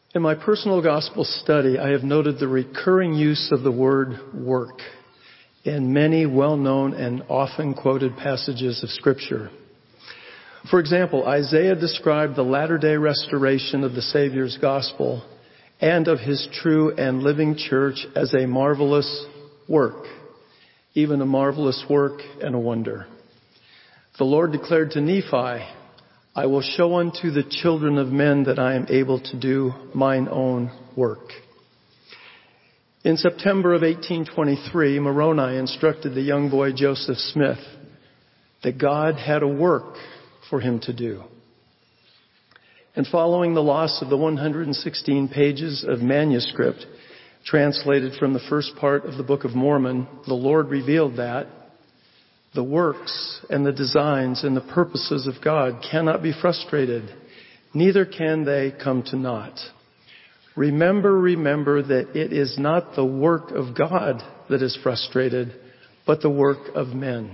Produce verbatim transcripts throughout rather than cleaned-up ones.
In my personal gospel study, I have noted the recurring use of the word work in many well-known and often quoted passages of Scripture. For example, Isaiah described the latter-day restoration of the Savior's gospel and of his true and living church as a marvelous work, even a marvelous work and a wonder. The Lord declared to Nephi, I will show unto the children of men that I am able to do mine own work. In September of eighteen twenty-three, Moroni instructed the young boy Joseph Smith that God had a work for him to do. And following the loss of the one hundred sixteen pages of manuscript translated from the first part of the Book of Mormon, the Lord revealed that the works and the designs and the purposes of God cannot be frustrated, neither can they come to naught. Remember, remember that it is not the work of God that is frustrated, but the work of men.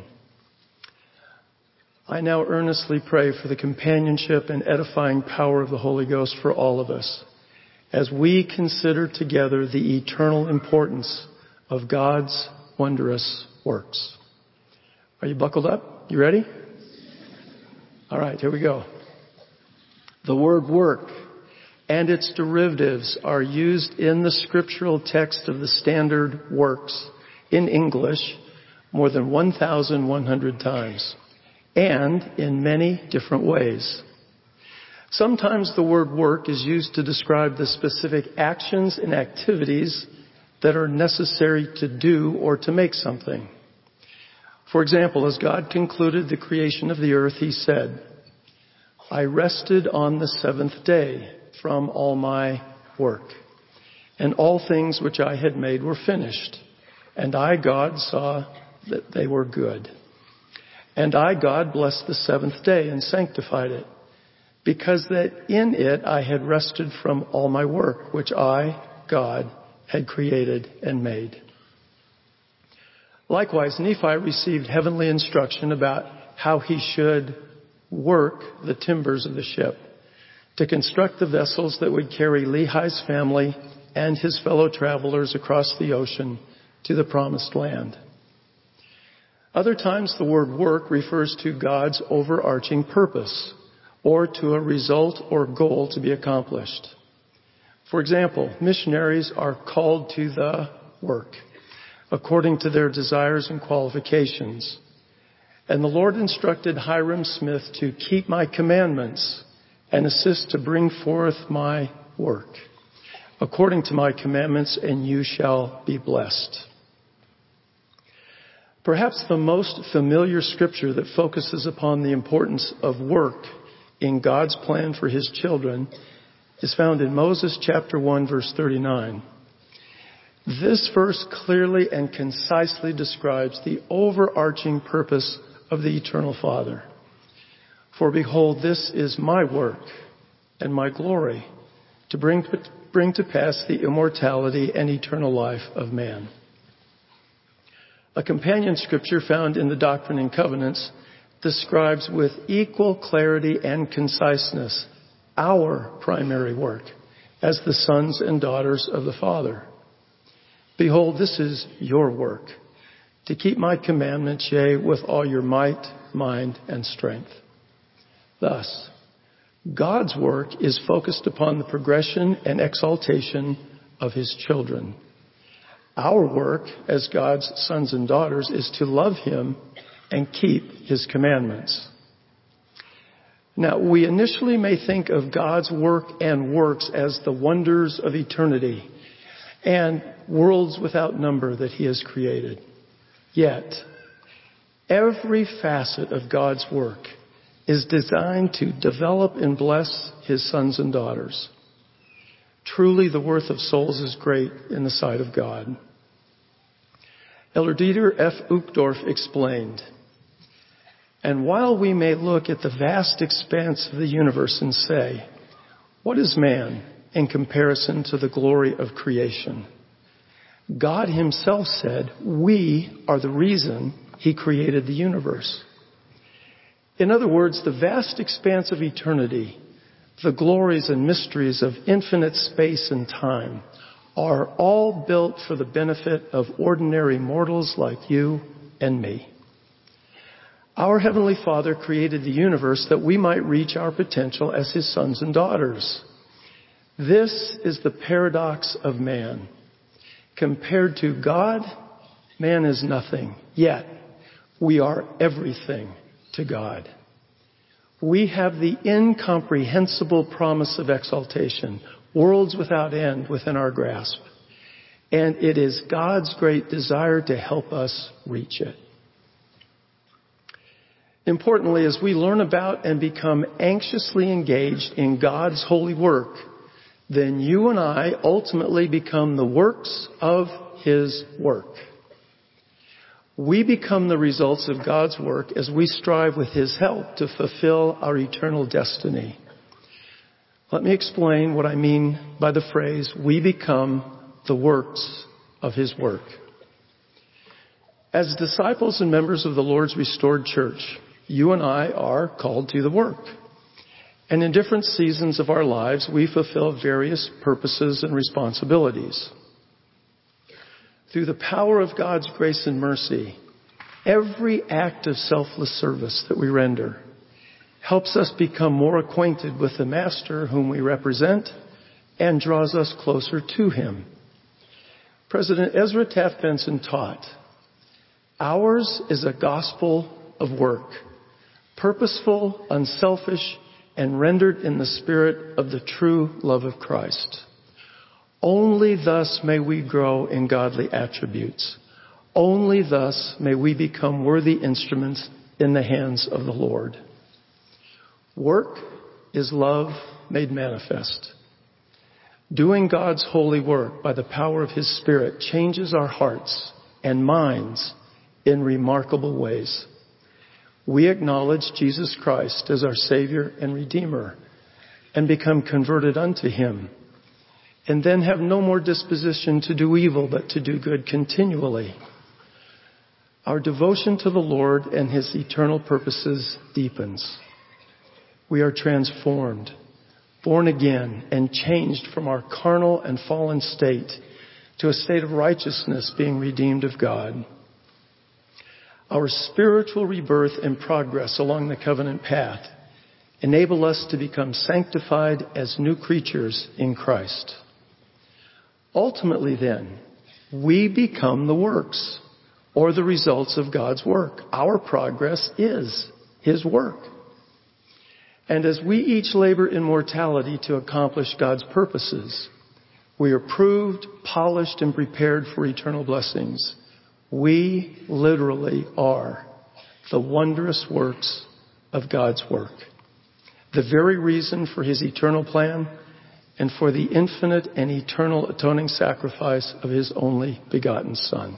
I now earnestly pray for the companionship and edifying power of the Holy Ghost for all of us as we consider together the eternal importance of God's wondrous works. Are you buckled up? You ready? All right, here we go. The word work and its derivatives are used in the scriptural text of the Standard Works in English more than one thousand one hundred times, and in many different ways. Sometimes the word work is used to describe the specific actions and activities that are necessary to do or to make something. For example, as God concluded the creation of the earth, he said, I rested on the seventh day from all my work, and all things which I had made were finished. And I, God, saw that they were good. And I, God, blessed the seventh day and sanctified it, because that in it I had rested from all my work, which I, God, had created and made. Likewise, Nephi received heavenly instruction about how he should work the timbers of the ship to construct the vessels that would carry Lehi's family and his fellow travelers across the ocean to the promised land. Other times the word work refers to God's overarching purpose or to a result or goal to be accomplished. For example, missionaries are called to the work according to their desires and qualifications. And the Lord instructed Hyrum Smith to keep my commandments and assist to bring forth my work according to my commandments, and you shall be blessed. Perhaps the most familiar scripture that focuses upon the importance of work in God's plan for his children is found in Moses chapter one, verse thirty-nine. This verse clearly and concisely describes the overarching purpose of the eternal Father. For behold, this is my work and my glory, to bring, bring to pass the immortality and eternal life of man. A companion scripture found in the Doctrine and Covenants describes with equal clarity and conciseness our primary work as the sons and daughters of the Father. Behold, this is your work, to keep my commandments, yea, with all your might, mind, and strength. Thus, God's work is focused upon the progression and exaltation of his children. Our work as God's sons and daughters is to love him and keep his commandments. Now, we initially may think of God's work and works as the wonders of eternity and worlds without number that he has created. Yet, every facet of God's work is designed to develop and bless his sons and daughters. Truly, the worth of souls is great in the sight of God. Elder Dieter F. Uchtdorf explained, and while we may look at the vast expanse of the universe and say, what is man in comparison to the glory of creation? God himself said, we are the reason he created the universe. In other words, the vast expanse of eternity the glories and mysteries of infinite space and time are all built for the benefit of ordinary mortals like you and me. Our Heavenly Father created the universe that we might reach our potential as His sons and daughters. This is the paradox of man. Compared to God, man is nothing, yet we are everything to God. We have the incomprehensible promise of exaltation, worlds without end within our grasp, and it is God's great desire to help us reach it. Importantly, as we learn about and become anxiously engaged in God's holy work, then you and I ultimately become the works of His work. We become the results of God's work as we strive with His help to fulfill our eternal destiny. Let me explain what I mean by the phrase, we become the works of His work. As disciples and members of the Lord's restored church, you and I are called to the work. And in different seasons of our lives, we fulfill various purposes and responsibilities. Through the power of God's grace and mercy, every act of selfless service that we render helps us become more acquainted with the Master whom we represent and draws us closer to Him. President Ezra Taft Benson taught, ours is a gospel of work, purposeful, unselfish, and rendered in the spirit of the true love of Christ. Only thus may we grow in godly attributes. Only thus may we become worthy instruments in the hands of the Lord. Work is love made manifest. Doing God's holy work by the power of His Spirit changes our hearts and minds in remarkable ways. We acknowledge Jesus Christ as our Savior and Redeemer and become converted unto Him, and then have no more disposition to do evil but to do good continually. Our devotion to the Lord and His eternal purposes deepens. We are transformed, born again, and changed from our carnal and fallen state to a state of righteousness, being redeemed of God. Our spiritual rebirth and progress along the covenant path enable us to become sanctified as new creatures in Christ. Ultimately, then, we become the works or the results of God's work. Our progress is His work. And as we each labor in mortality to accomplish God's purposes, we are proved, polished, and prepared for eternal blessings. We literally are the wondrous works of God's work, the very reason for His eternal plan and for the infinite and eternal atoning sacrifice of His only begotten Son.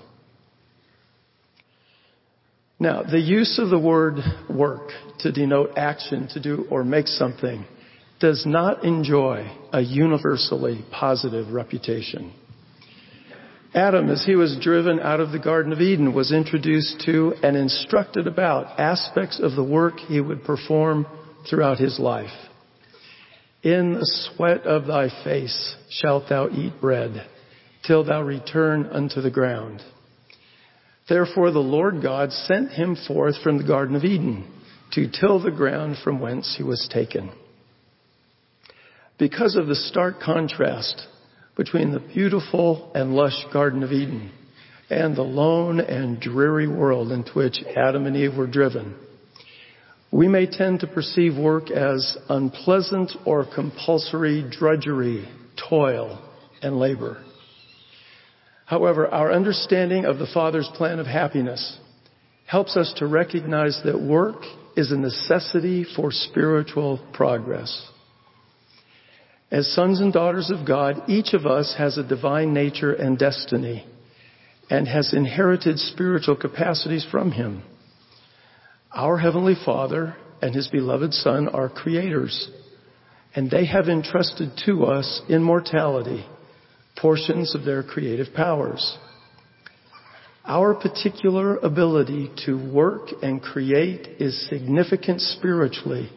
Now, the use of the word work to denote action, to do or make something, does not enjoy a universally positive reputation. Adam, as he was driven out of the Garden of Eden, was introduced to and instructed about aspects of the work he would perform throughout his life. In the sweat of thy face shalt thou eat bread, till thou return unto the ground. Therefore the Lord God sent him forth from the Garden of Eden to till the ground from whence he was taken. Because of the stark contrast between the beautiful and lush Garden of Eden and the lone and dreary world into which Adam and Eve were driven, we may tend to perceive work as unpleasant or compulsory drudgery, toil, and labor. However, our understanding of the Father's plan of happiness helps us to recognize that work is a necessity for spiritual progress. As sons and daughters of God, each of us has a divine nature and destiny and has inherited spiritual capacities from Him. Our Heavenly Father and His beloved Son are creators, and they have entrusted to us in mortality portions of their creative powers. Our particular ability to work and create is significant spiritually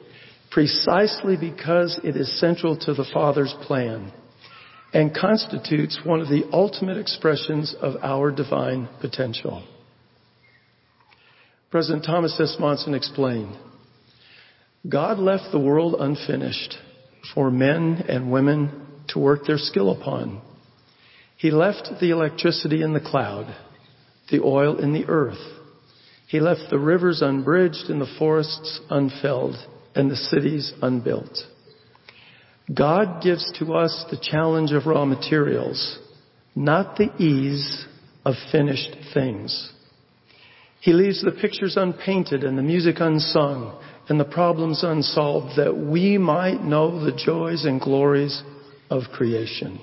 precisely because it is central to the Father's plan and constitutes one of the ultimate expressions of our divine potential. President Thomas S. Monson explained, God left the world unfinished for men and women to work their skill upon. He left the electricity in the cloud, the oil in the earth. He left the rivers unbridged and the forests unfelled and the cities unbuilt. God gives to us the challenge of raw materials, not the ease of finished things. He leaves the pictures unpainted and the music unsung and the problems unsolved that we might know the joys and glories of creation.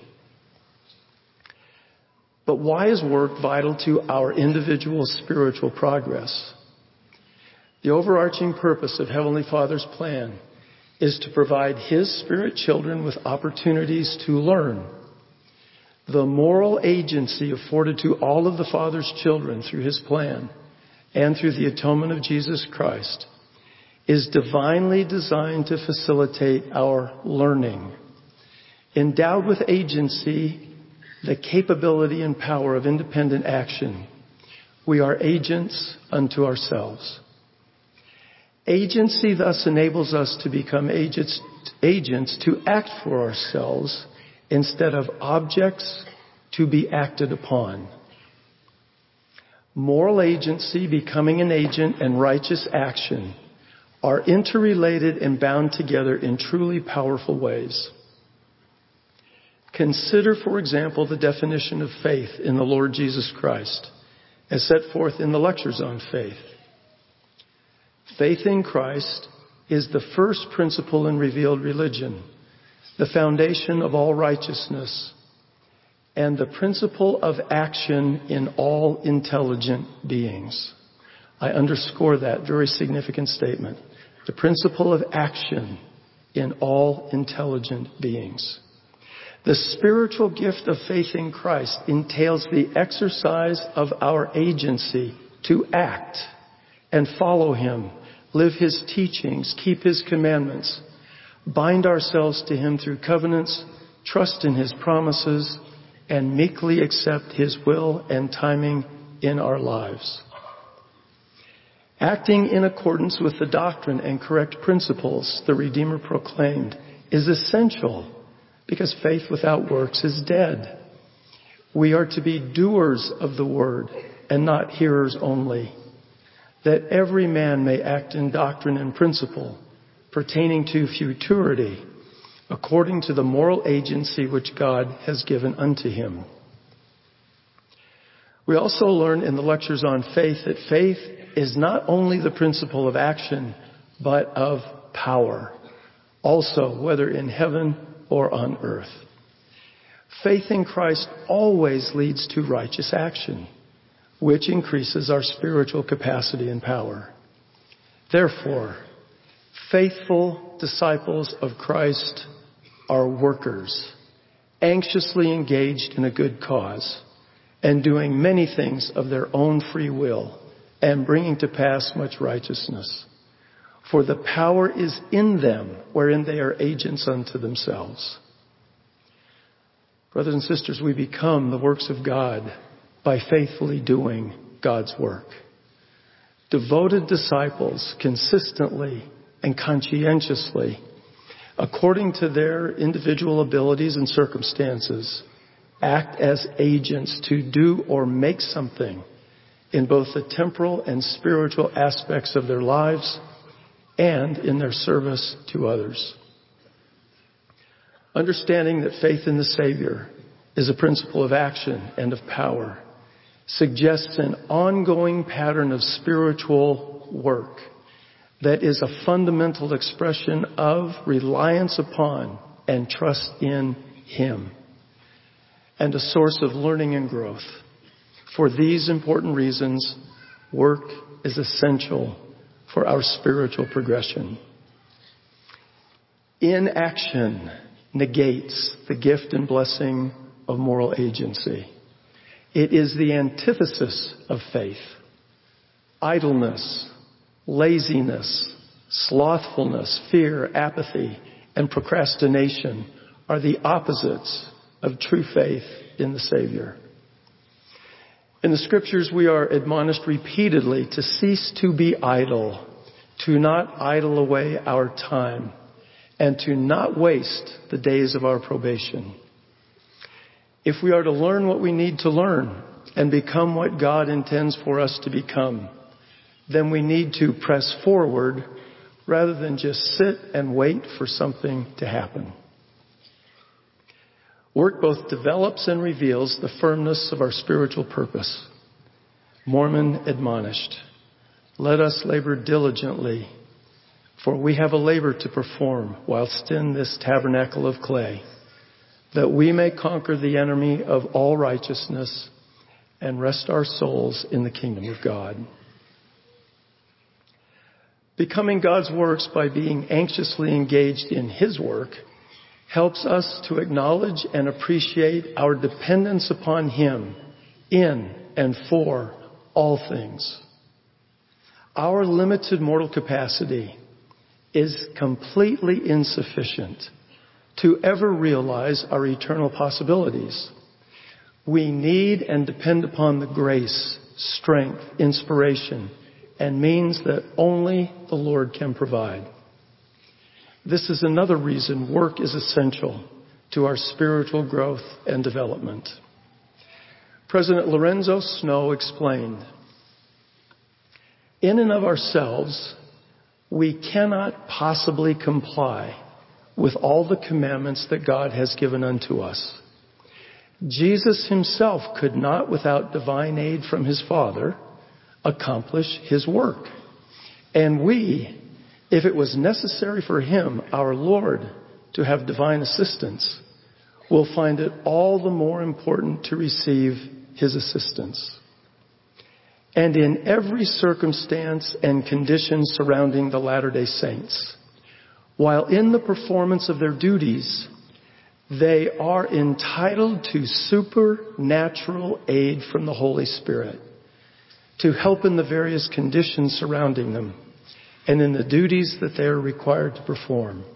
But why is work vital to our individual spiritual progress? The overarching purpose of Heavenly Father's plan is to provide His Spirit children with opportunities to learn. The moral agency afforded to all of the Father's children through His plan and through the atonement of Jesus Christ is divinely designed to facilitate our learning. Endowed with agency, the capability and power of independent action, we are agents unto ourselves. Agency thus enables us to become agents, agents to act for ourselves instead of objects to be acted upon. Moral agency, becoming an agent, and righteous action are interrelated and bound together in truly powerful ways. Consider, for example, the definition of faith in the Lord Jesus Christ as set forth in the lectures on faith. Faith in Christ is the first principle in revealed religion, the foundation of all righteousness, and the principle of action in all intelligent beings. I underscore that very significant statement. The principle of action in all intelligent beings. The spiritual gift of faith in Christ entails the exercise of our agency to act and follow Him, live His teachings, keep His commandments, bind ourselves to Him through covenants, trust in His promises, and meekly accept His will and timing in our lives. Acting in accordance with the doctrine and correct principles the Redeemer proclaimed is essential because faith without works is dead. We are to be doers of the word and not hearers only, that every man may act in doctrine and principle pertaining to futurity according to the moral agency which God has given unto him. We also learn in the lectures on faith that faith is not only the principle of action, but of power, also whether in heaven or on earth. Faith in Christ always leads to righteous action, which increases our spiritual capacity and power. Therefore, faithful disciples of Christ are workers, anxiously engaged in a good cause, and doing many things of their own free will, and bringing to pass much righteousness. For the power is in them, wherein they are agents unto themselves. Brothers and sisters, we become the works of God by faithfully doing God's work. Devoted disciples consistently and conscientiously, according to their individual abilities and circumstances, act as agents to do or make something in both the temporal and spiritual aspects of their lives and in their service to others. Understanding that faith in the Savior is a principle of action and of power suggests an ongoing pattern of spiritual work that is a fundamental expression of reliance upon and trust in Him, and a source of learning and growth. For these important reasons, work is essential for our spiritual progression. Inaction negates the gift and blessing of moral agency. It is the antithesis of faith. Idleness, laziness, Slothfulness, fear, apathy, and procrastination are the opposites of true faith in the Savior. In the Scriptures, we are admonished repeatedly to cease to be idle, to not idle away our time, and to not waste the days of our probation. If we are to learn what we need to learn and become what God intends for us to become, then we need to press forward rather than just sit and wait for something to happen. Work both develops and reveals the firmness of our spiritual purpose. Mormon admonished, "Let us labor diligently, for we have a labor to perform whilst in this tabernacle of clay, that we may conquer the enemy of all righteousness and rest our souls in the kingdom of God." Becoming God's works by being anxiously engaged in His work helps us to acknowledge and appreciate our dependence upon Him in and for all things. Our limited mortal capacity is completely insufficient to ever realize our eternal possibilities. We need and depend upon the grace, strength, inspiration, and means that only the Lord can provide. This is another reason work is essential to our spiritual growth and development. President Lorenzo Snow explained, "In and of ourselves, we cannot possibly comply with all the commandments that God has given unto us. Jesus Himself could not, without divine aid from His Father, accomplish His work. And we, if it was necessary for Him, our Lord, to have divine assistance, will find it all the more important to receive His assistance. And in every circumstance and condition surrounding the Latter-day Saints, while in the performance of their duties, they are entitled to supernatural aid from the Holy Spirit to help in the various conditions surrounding them and in the duties that they are required to perform.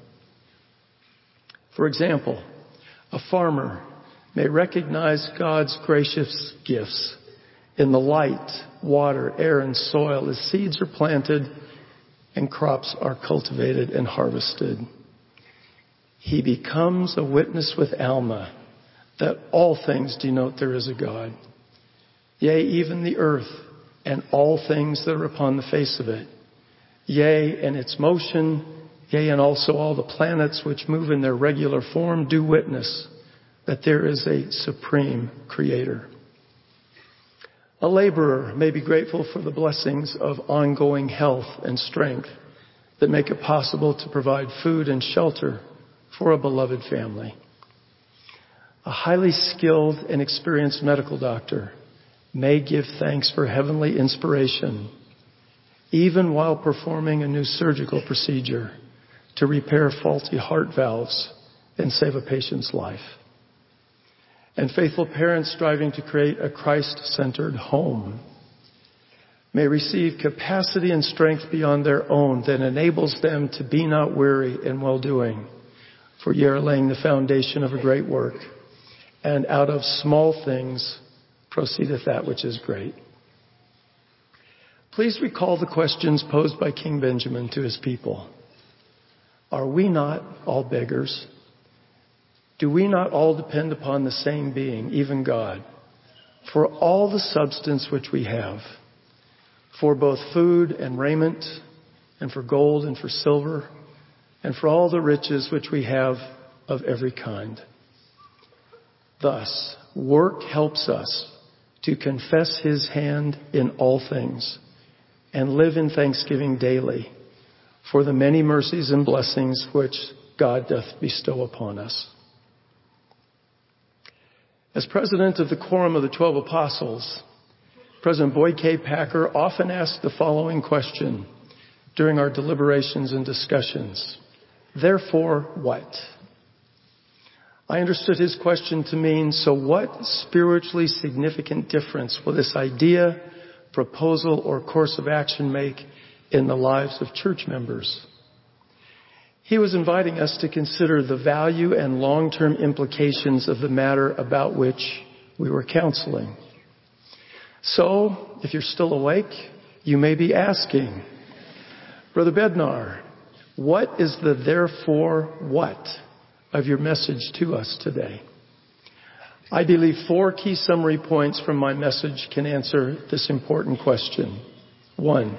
For example, a farmer may recognize God's gracious gifts in the light, water, air, and soil as seeds are planted and crops are cultivated and harvested. He becomes a witness with Alma that all things denote there is a God. Yea, even the earth and all things that are upon the face of it. Yea, and its motion, yea, and also all the planets which move in their regular form do witness that there is a supreme Creator. A laborer may be grateful for the blessings of ongoing health and strength that make it possible to provide food and shelter for a beloved family. A highly skilled and experienced medical doctor may give thanks for heavenly inspiration, even while performing a new surgical procedure to repair faulty heart valves and save a patient's life. And faithful parents striving to create a Christ-centered home may receive capacity and strength beyond their own that enables them to be not weary in well-doing, for ye are laying the foundation of a great work, and out of small things proceedeth that which is great." Please recall the questions posed by King Benjamin to his people. Are we not all beggars? Do we not all depend upon the same being, even God, for all the substance which we have, for both food and raiment, and for gold and for silver, and for all the riches which we have of every kind? Thus, work helps us to confess His hand in all things and live in thanksgiving daily for the many mercies and blessings which God doth bestow upon us. As president of the Quorum of the Twelve Apostles, President Boyd K. Packer often asked the following question during our deliberations and discussions: therefore, what? I understood his question to mean, so what spiritually significant difference will this idea, proposal, or course of action make in the lives of church members. He was inviting us to consider the value and long-term implications of the matter about which we were counseling. So, if you're still awake, you may be asking, Brother Bednar, what is the therefore what of your message to us today? I believe four key summary points from my message can answer this important question. One,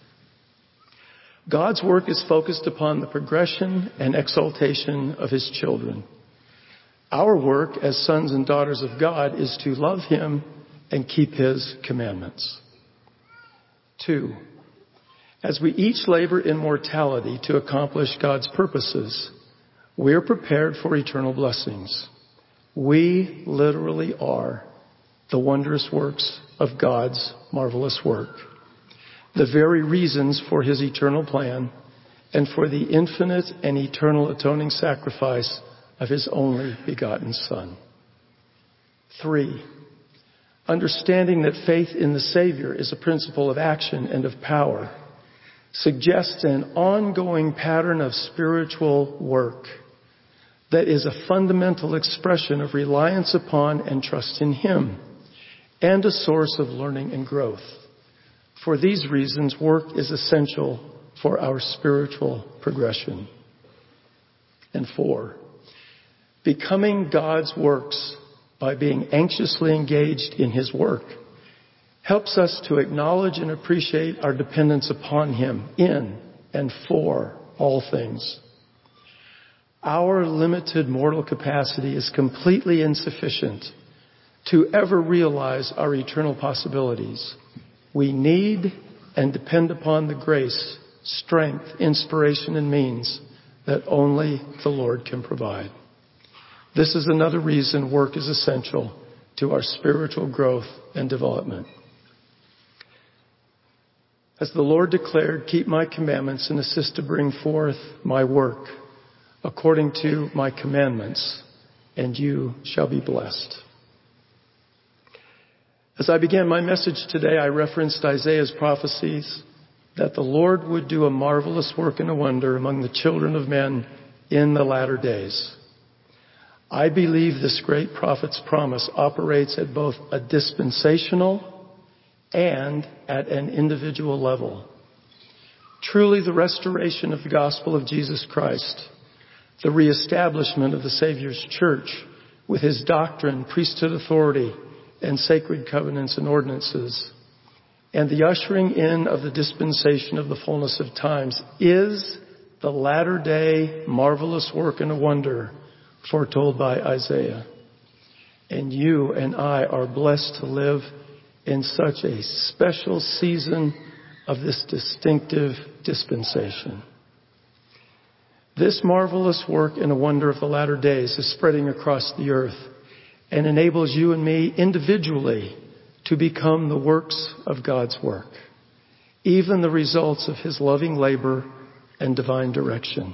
God's work is focused upon the progression and exaltation of His children. Our work as sons and daughters of God is to love Him and keep His commandments. Two, as we each labor in mortality to accomplish God's purposes, we are prepared for eternal blessings. We literally are the wondrous works of God's marvelous work, the very reasons for His eternal plan and for the infinite and eternal atoning sacrifice of His only begotten Son. Three, understanding that faith in the Savior is a principle of action and of power suggests an ongoing pattern of spiritual work that is a fundamental expression of reliance upon and trust in Him, and a source of learning and growth. For these reasons, work is essential for our spiritual progression. And four, becoming God's works by being anxiously engaged in His work helps us to acknowledge and appreciate our dependence upon Him in and for all things. Our limited mortal capacity is completely insufficient to ever realize our eternal possibilities. We need and depend upon the grace, strength, inspiration, and means that only the Lord can provide. This is another reason work is essential to our spiritual growth and development. As the Lord declared, keep my commandments and assist to bring forth my work according to my commandments, and you shall be blessed. As I began my message today, I referenced Isaiah's prophecies that the Lord would do a marvelous work and a wonder among the children of men in the latter days. I believe this great prophet's promise operates at both a dispensational and at an individual level. Truly, the restoration of the gospel of Jesus Christ, the reestablishment of the Savior's church with His doctrine, priesthood authority, and sacred covenants and ordinances, and the ushering in of the dispensation of the fullness of times is the latter-day marvelous work and a wonder foretold by Isaiah. And you and I are blessed to live in such a special season of this distinctive dispensation. This marvelous work and a wonder of the latter days is spreading across the earth and enables you and me individually to become the works of God's work, even the results of His loving labor and divine direction.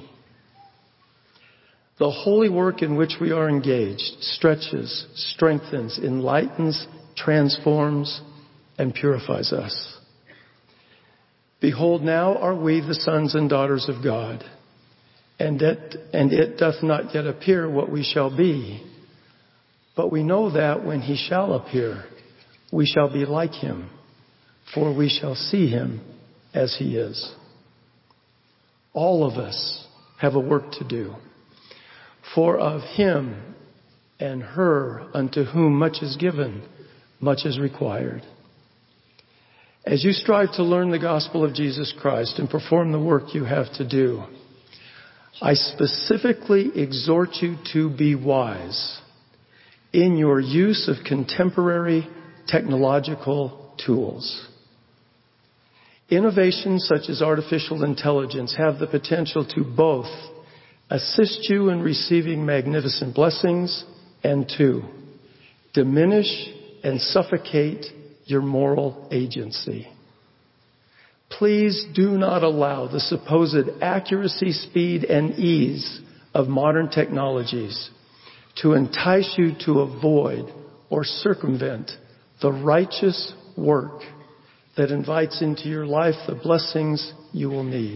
The holy work in which we are engaged stretches, strengthens, enlightens, transforms, and purifies us. Behold, now are we the sons and daughters of God, and it, and it doth not yet appear what we shall be. But we know that when He shall appear, we shall be like Him, for we shall see Him as He is. All of us have a work to do. For of him and her unto whom much is given, much is required. As you strive to learn the gospel of Jesus Christ and perform the work you have to do, I specifically exhort you to be wise in your use of contemporary technological tools. Innovations such as artificial intelligence have the potential to both assist you in receiving magnificent blessings and to diminish and suffocate your moral agency. Please do not allow the supposed accuracy, speed, and ease of modern technologies to entice you to avoid or circumvent the righteous work that invites into your life the blessings you will need.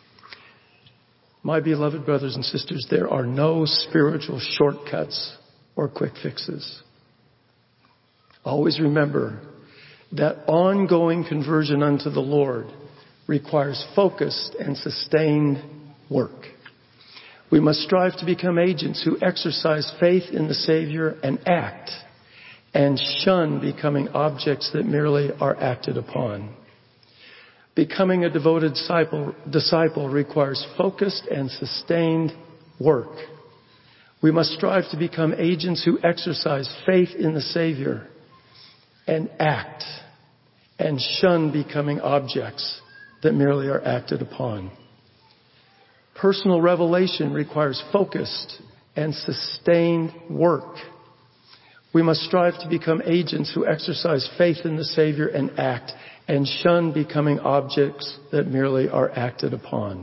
My beloved brothers and sisters, there are no spiritual shortcuts or quick fixes. Always remember that ongoing conversion unto the Lord requires focused and sustained work. We must strive to become agents who exercise faith in the Savior and act, and shun becoming objects that merely are acted upon. Becoming a devoted disciple, disciple requires focused and sustained work. We must strive to become agents who exercise faith in the Savior and act, and shun becoming objects that merely are acted upon. Personal revelation requires focused and sustained work. We must strive to become agents who exercise faith in the Savior and act, and shun becoming objects that merely are acted upon.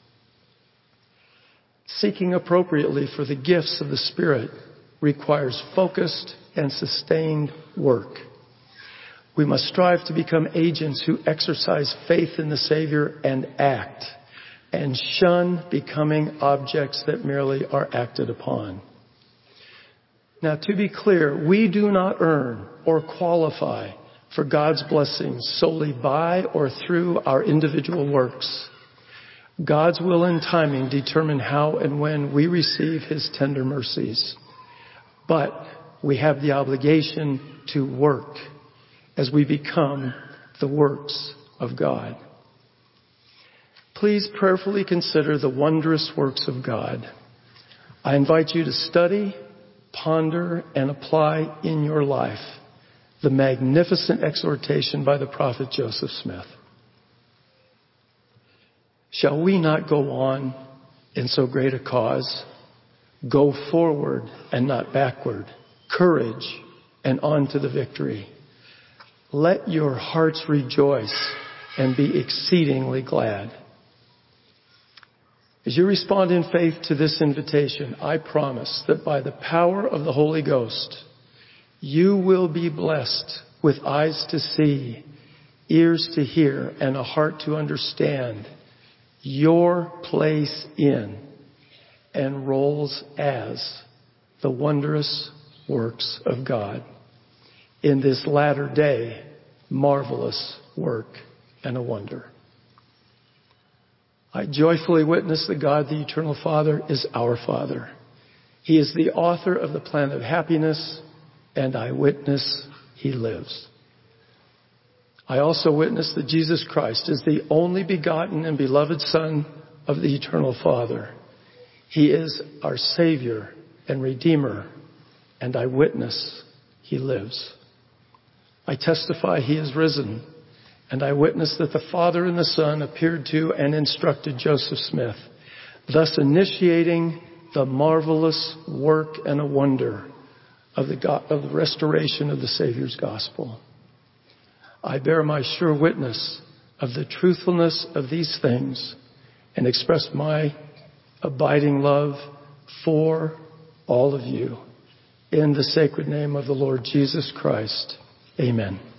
Seeking appropriately for the gifts of the Spirit requires focused and sustained work. We must strive to become agents who exercise faith in the Savior and act, and shun becoming objects that merely are acted upon. Now, to be clear, we do not earn or qualify for God's blessings solely by or through our individual works. God's will and timing determine how and when we receive His tender mercies. But we have the obligation to work as we become the works of God. Please prayerfully consider the wondrous works of God. I invite you to study, ponder, and apply in your life the magnificent exhortation by the prophet Joseph Smith. Shall we not go on in so great a cause? Go forward and not backward. Courage and on to the victory. Let your hearts rejoice and be exceedingly glad. As you respond in faith to this invitation, I promise that by the power of the Holy Ghost, you will be blessed with eyes to see, ears to hear, and a heart to understand your place in and roles as the wondrous works of God in this latter day marvelous work and a wonder. I joyfully witness that God, the Eternal Father, is our Father. He is the author of the plan of happiness, and I witness He lives. I also witness that Jesus Christ is the only begotten and beloved Son of the Eternal Father. He is our Savior and Redeemer, and I witness He lives. I testify He is risen, and I witness that the Father and the Son appeared to and instructed Joseph Smith, thus initiating the marvelous work and a wonder of the, God, of the restoration of the Savior's gospel. I bear my sure witness of the truthfulness of these things and express my abiding love for all of you in the sacred name of the Lord Jesus Christ. Amen.